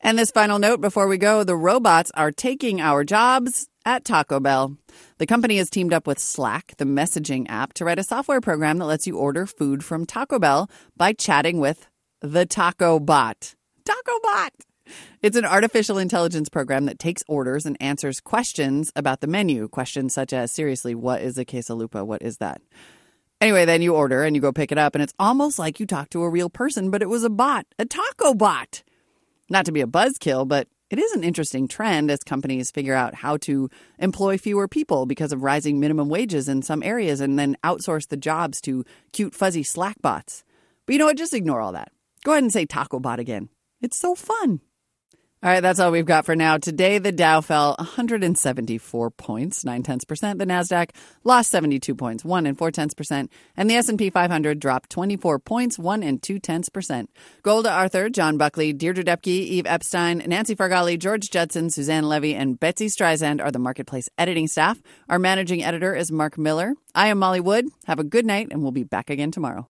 And this final note before we go, the robots are taking our jobs at Taco Bell. The company has teamed up with Slack, the messaging app, to write a software program that lets you order food from Taco Bell by chatting with the Taco Bot. Taco Bot! It's an artificial intelligence program that takes orders and answers questions about the menu. Questions such as, seriously, what is a quesalupa? What is that? Anyway, then you order and you go pick it up, and it's almost like you talked to a real person, but it was a bot, a taco bot. Not to be a buzzkill, but it is an interesting trend as companies figure out how to employ fewer people because of rising minimum wages in some areas and then outsource the jobs to cute, fuzzy Slack bots. But you know what? Just ignore all that. Go ahead and say taco bot again. It's so fun. All right, that's all we've got for now. Today, the Dow fell 174 points, 0.9%. The NASDAQ lost 72 points, 1.4%. And the S&P 500 dropped 24 points, 1.2%. Golda Arthur, John Buckley, Deirdre Depke, Eve Epstein, Nancy Fargali, George Judson, Suzanne Levy, and Betsy Streisand are the Marketplace editing staff. Our managing editor is Mark Miller. I am Molly Wood. Have a good night, and we'll be back again tomorrow.